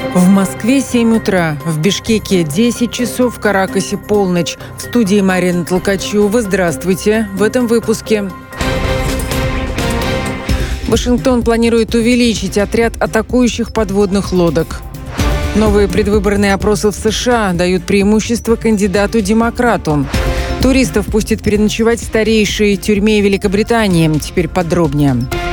В Москве 7 утра, в Бишкеке 10 часов, в Каракасе полночь. В студии Марина Толкачева. Здравствуйте. В этом выпуске. Вашингтон планирует увеличить отряд атакующих подводных лодок. Новые предвыборные опросы в США дают преимущество кандидату-демократу. Туристов пустят переночевать в старейшей тюрьме Великобритании. Теперь подробнее.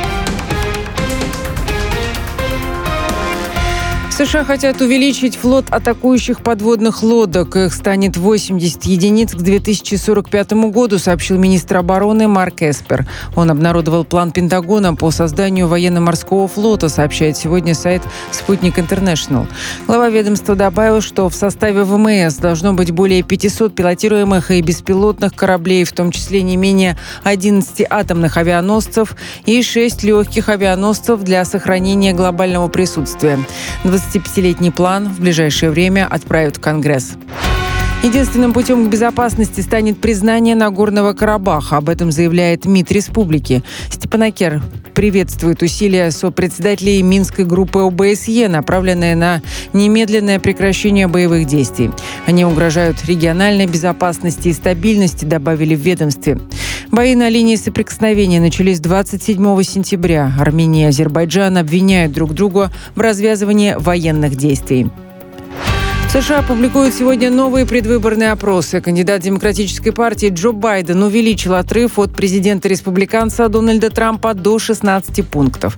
США хотят увеличить флот атакующих подводных лодок. Их станет 80 единиц к 2045 году, сообщил министр обороны Марк Эспер. Он обнародовал план Пентагона по созданию военно-морского флота, сообщает сегодня сайт «Спутник Интернешнл». Глава ведомства добавил, что в составе ВМС должно быть более 500 пилотируемых и беспилотных кораблей, в том числе не менее 11 атомных авианосцев и 6 легких авианосцев для сохранения глобального присутствия. 25-летний план в ближайшее время отправят в Конгресс. Единственным путем к безопасности станет признание Нагорного Карабаха. Об этом заявляет МИД республики. Степанакер приветствует усилия сопредседателей Минской группы ОБСЕ, направленные на немедленное прекращение боевых действий. Они угрожают региональной безопасности и стабильности, добавили в ведомстве. Бои на линии соприкосновения начались 27 сентября. Армения и Азербайджан обвиняют друг друга в развязывании военных действий. США публикуют сегодня новые предвыборные опросы. Кандидат Демократической партии Джо Байден увеличил отрыв от президента-республиканца Дональда Трампа до 16 пунктов.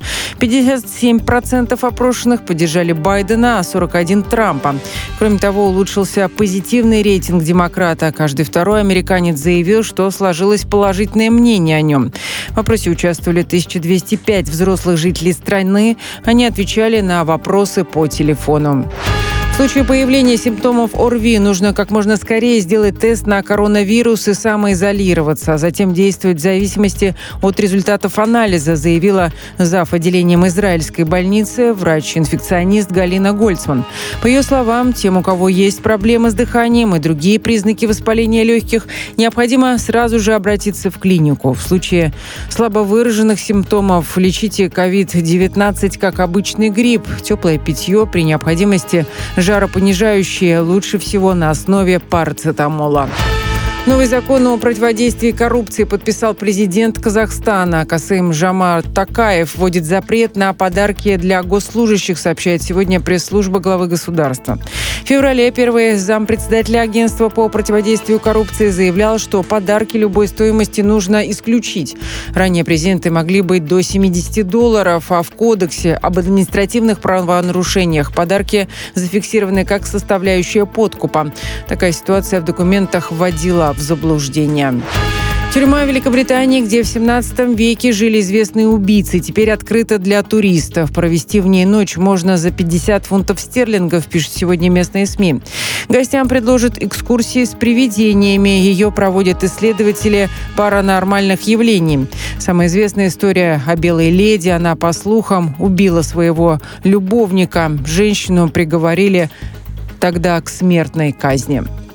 57% опрошенных поддержали Байдена, а 41% Трампа. Кроме того, улучшился позитивный рейтинг демократа. Каждый второй американец заявил, что сложилось положительное мнение о нем. В опросе участвовали 1205 взрослых жителей страны. Они отвечали на вопросы по телефону. В случае появления симптомов ОРВИ нужно как можно скорее сделать тест на коронавирус и самоизолироваться, а затем действовать в зависимости от результатов анализа, заявила зав. Отделением израильской больницы врач-инфекционист Галина Гольцман. По ее словам, тем, у кого есть проблемы с дыханием и другие признаки воспаления легких, необходимо сразу же обратиться в клинику. В случае слабо выраженных симптомов лечите COVID-19 как обычный грипп, теплое питье, при необходимости жаропонижающие, лучше всего на основе парацетамола. Новый закон о противодействии коррупции подписал президент Казахстана. Касым-Жомарт Токаев вводит запрет на подарки для госслужащих, сообщает сегодня пресс-служба главы государства. В феврале первый зампредседателя агентства по противодействию коррупции заявлял, что подарки любой стоимости нужно исключить. Ранее презенты могли быть до $70, а в Кодексе об административных правонарушениях подарки зафиксированы как составляющая подкупа. Такая ситуация в документах вводила в заблуждение. Тюрьма Великобритании, где в 17 веке жили известные убийцы, теперь открыта для туристов. Провести в ней ночь можно за 50 фунтов стерлингов, пишут сегодня местные СМИ. Гостям предложат экскурсии с привидениями. Ее проводят исследователи паранормальных явлений. Самая известная история о белой леди. Она, по слухам, убила своего любовника. Женщину приговорили тогда к смертной казни.